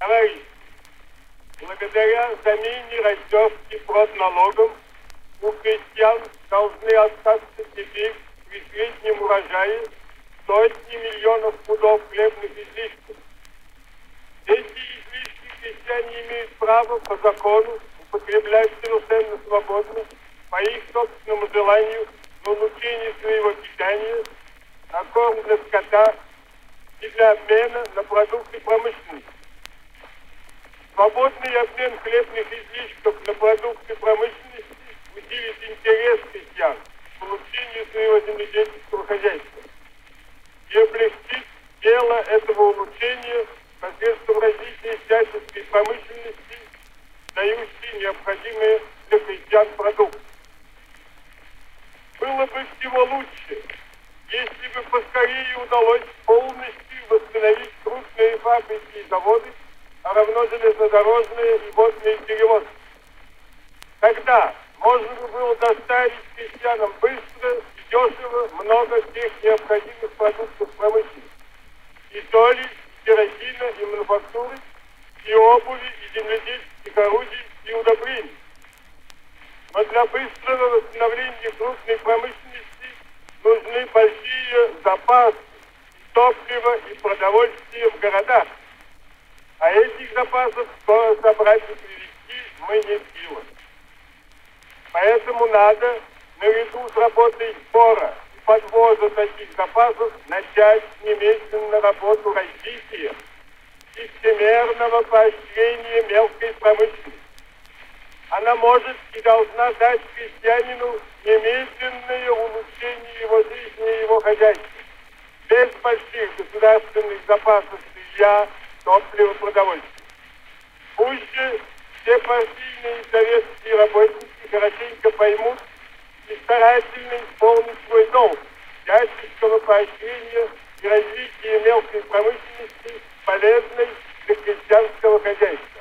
Товарищи, благодаря замене раздевки продналогом у крестьян должны остаться теперь при среднем урожае сотни миллионов пудов хлебных излишков. Эти излишки крестьяне имеют право по закону употреблять совершенно свободно, по их собственному желанию, на улучшение своего питания, на корм для скота и для обмена на продукты промышленности. Свободный обмен хлебных излишков на продукты промышленности усилит интерес крестьян к улучшению своего земледельческого хозяйства и облегчит дело этого улучшения посредством развития всяческой промышленности, дающей необходимые для крестьян продукты. Было бы всего лучше, если бы поскорее удалось полностью восстановить крупные фабрики и заводы, а равно железнодорожные и водные перевозки. Тогда можно бы было доставить крестьянам быстро и дешево много всех необходимых продуктов промышленности. И соли, и керосина, и мануфактуры, и обуви, и земледельческих орудий, и удобрений. Но для быстрого восстановления крупной промышленности нужны большие запасы и топлива, и продовольствия в городах. А этих запасов скоро собрать и привезти мы не в силах. Поэтому надо, наряду с работой сбора и подвоза таких запасов, начать немедленно работу развития и всемерного поощрения мелкой промышленности. Она может и должна дать крестьянину немедленное улучшение его жизни и его хозяйства. Без больших государственных запасов сырья, топлива, продовольствия. Пусть же все партийные и советские работники хорошенько поймут и старательно исполнить свой долг всяческого поощрения и развития мелкой промышленности, полезной для крестьянского хозяйства.